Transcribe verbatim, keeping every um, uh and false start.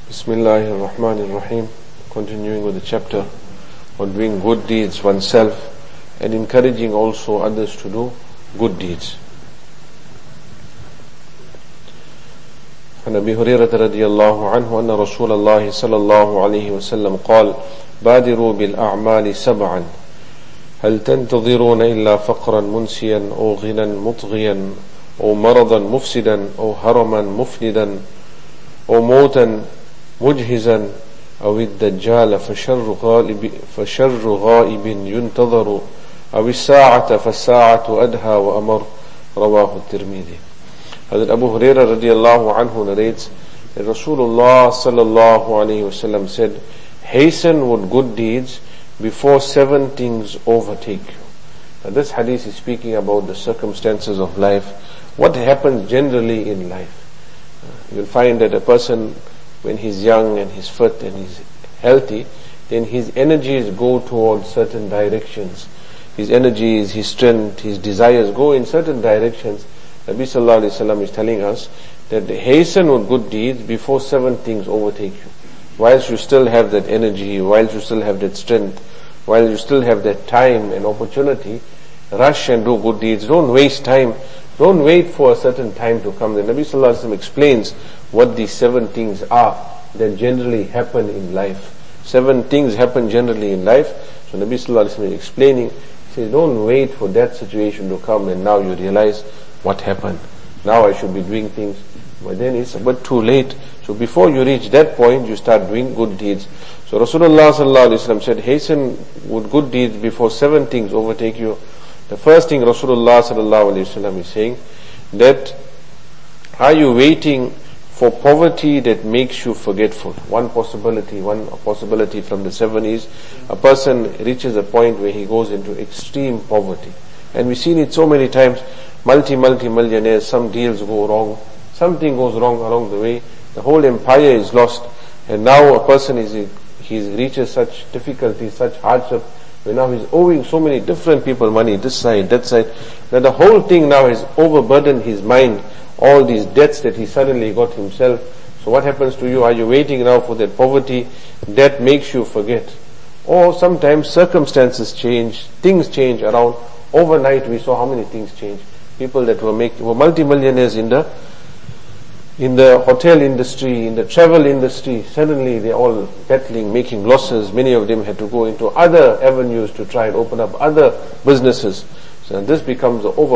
Bismillahir Rahmanir Rahim. Continuing with the chapter on doing good deeds oneself and encouraging also others to do good deeds. عن أبي هريرة رضي الله عنه أن رسول الله صلى الله عليه وسلم قال بادروا بالأعمال سبعا هل تنتظرون إلا فقرا منسيا أو غنى مطغيا أو مرضا مفسدا أو هرما مفندا أو موتا مجهزا أو الدجال فشر غائب, فشر غائب ينتظر أو الساعة فالساعة أدهى وأمر. رواه الترمذي. Hazrat Abu Hurairah radiallahu anhu narrates that Rasulullah sallallahu alayhi wasallam said, hasten with good deeds before seven things overtake you. Now this hadith is speaking about the circumstances of life, what happens generally in life. Uh, you'll find that a person, when he's young and he's fit and he's healthy, then his energies go towards certain directions. His energies, his strength, his desires go in certain directions. Nabi sallallahu alayhi wa sallam is telling us that hasten with good deeds before seven things overtake you. Whilst you still have that energy, whilst you still have that strength, while you still have that time and opportunity, rush and do good deeds. Don't waste time. Don't wait for a certain time to come. The Nabi sallallahu alayhi wa sallam explains what these seven things are that generally happen in life. Seven things happen generally in life. So Nabi sallallahu alayhi wa sallam is explaining, he says, don't wait for that situation to come and now you realize what happened. Now I should be doing things. But then it's a bit too late. So before you reach that point, you start doing good deeds. So Rasulullah sallallahu alayhi wa sallam said, hasten with good deeds before seven things overtake you. The first thing Rasulullah sallallahu alayhi wa sallam is saying, that are you waiting for poverty that makes you forgetful? One possibility, one possibility from the seven is a person reaches a point where he goes into extreme poverty. And we've seen it so many times. Multi, multi millionaires, some deals go wrong, something goes wrong along the way, the whole empire is lost, and now a person is, he reaches such difficulty, such hardship, where now he's owing so many different people money, this side, that side, that the whole thing now has overburdened his mind, all these debts that he suddenly got himself. So what happens to you? Are you waiting now for that poverty that makes you forget? Or sometimes circumstances change, things change around. Overnight we saw how many things change. People that were making, were multi-millionaires in the, in the hotel industry, in the travel industry, suddenly they're all battling, making losses. Many of them had to go into other avenues to try and open up other businesses. So this becomes the over